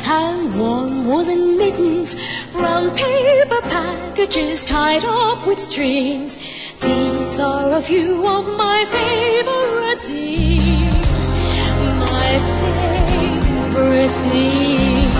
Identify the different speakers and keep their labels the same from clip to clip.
Speaker 1: and warm woolen mittens, brown paper packages tied up with strings. These are a few of my favorite things. My favorite things.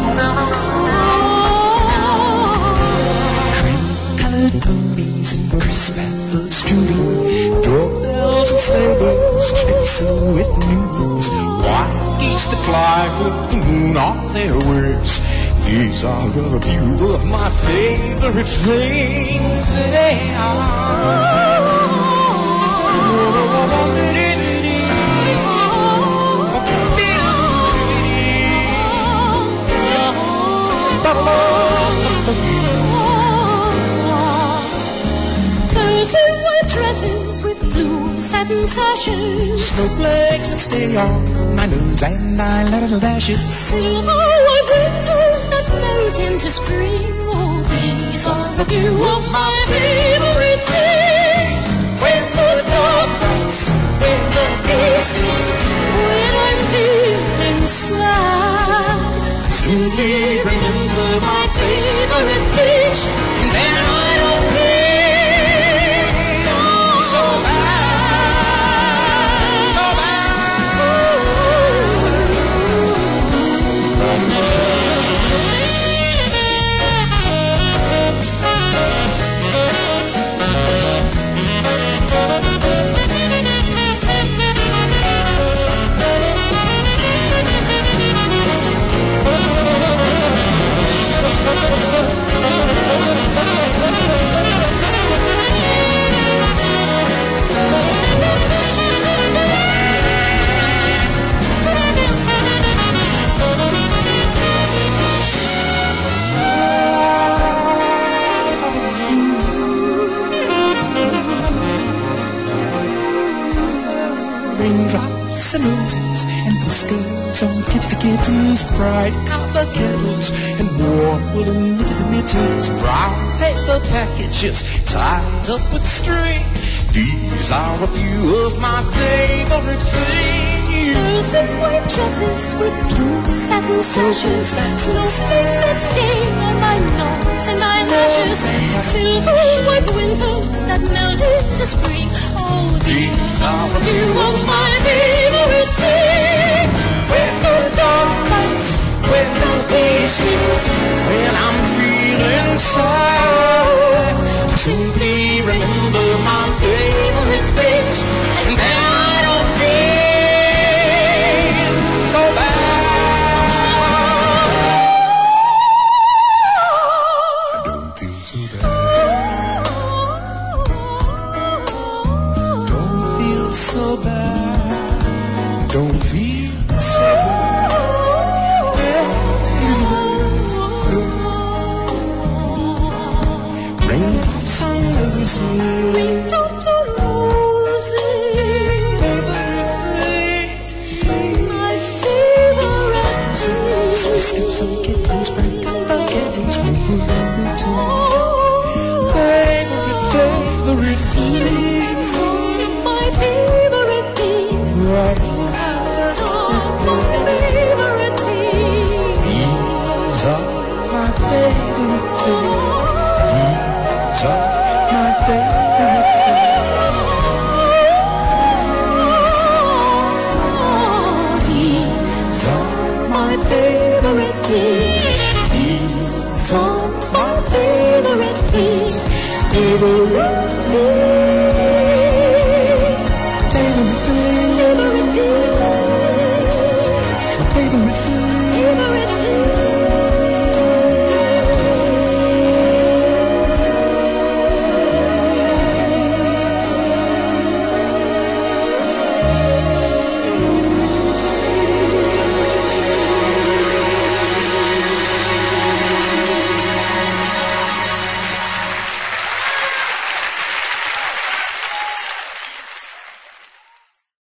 Speaker 2: Cream-colored ponies and crisp apple strudel, doorbells and sleigh bells, tinsel with news, white geese that fly with the moon on their wings. These are a few of my favorite things. They
Speaker 1: Girls in white dresses with blue satin sashes,
Speaker 2: snowflakes that stay on my nose and eyeliner lashes,
Speaker 1: silver white winters that melt into spring. Oh, these are a few of my favorite things.
Speaker 2: when the dog bites, when the beast is,
Speaker 1: When I'm feeling sad,
Speaker 2: I simply remember my favorite things, and then I don't feel so bad, so raindrops and roses and whiskers on kittens, bright copper kettles and warm woolen knitted mittens, brown paper packages tied up with string. These are a few of my favorite things.
Speaker 1: girls in white dresses with blue satin sashes, snowflakes that stay on my nose and eyelashes, silver white winter that melt into spring. Oh, these are a few of my favorite things.
Speaker 2: When the dog bites, when the bee stings, when I'm feeling sad, I simply remember my favorite things, and then I don't feel so bad. I don't feel so bad. Don't feel so bad. Don't feel so bad. Raindrops on roses,
Speaker 1: Raindrops on roses,
Speaker 2: favorite things.
Speaker 1: my favorite things.
Speaker 2: So skips on kittens, bright copper kettles, woolen mittens. Favorite things.
Speaker 1: My favorite things.
Speaker 2: Right.
Speaker 1: My favorite things.
Speaker 2: These are my favorite things. These are my favorite things.
Speaker 1: These
Speaker 2: are
Speaker 1: my favorite things.
Speaker 2: These are
Speaker 1: My favorite things. Favorite things.